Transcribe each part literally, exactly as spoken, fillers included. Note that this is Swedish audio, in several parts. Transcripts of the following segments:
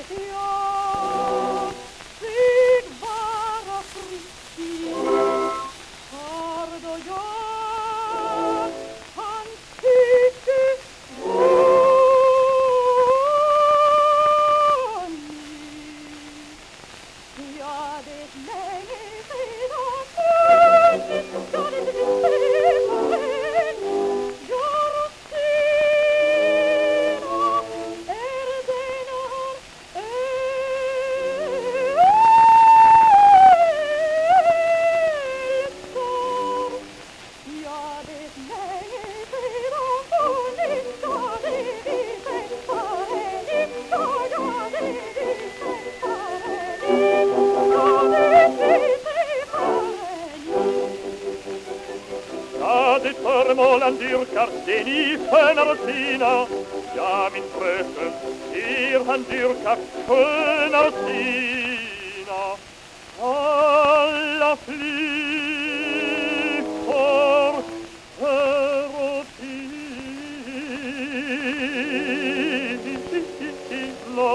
vet jag sig vara fristig. Har då jag hans tycke vunnit. Ja, det länge sedan vunnit. Ja, det är det det föremål han dyrkar, den i skönare sina. Ja, min fröken, ser han dyrkar skönare sina. Alla flickor hör och tilla.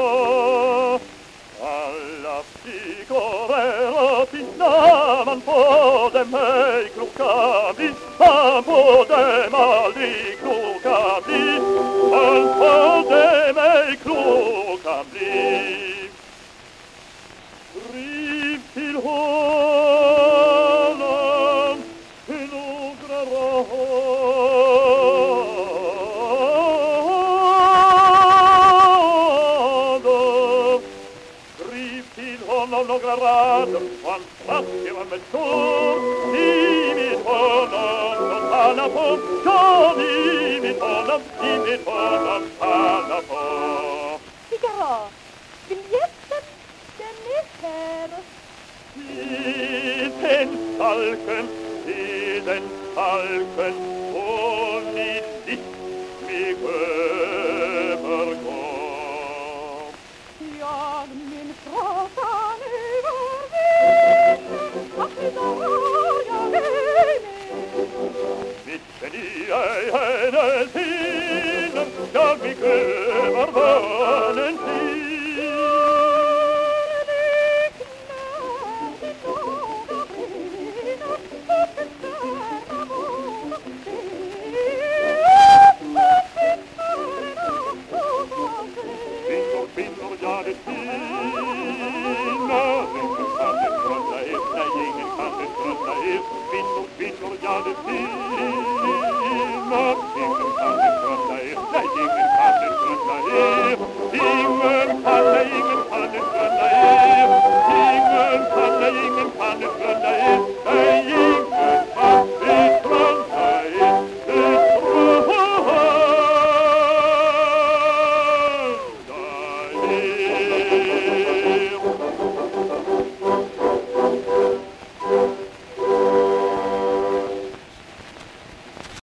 Alla flickor är och tilla, man får dem ej kloka bli. Man får dem aldrig kloka bli. Man får dem ej kloka bli. Skriv till honom några rader. Skriv till honom några rader, och han traskar med tår i mitt honom. Alla på, kom i mitt honom, i mitt honom, alla på. Figaro, biljetten, den är här. I den falken, i den falken, och ni ditt mig övergår. Jag min frågan övervinner, att vi då har jag ej Vilken i hennes hinder, jag gick över barnens tid. Kvinnor, kvinnor, ja det fina. Ingen kan det trösta er, nej ingen kan det trösta er. Kvinnor, kvinnor, ja det fina. Ingen kan det trösta er, nej ingen kan det trösta er. Ingen kan det, ingen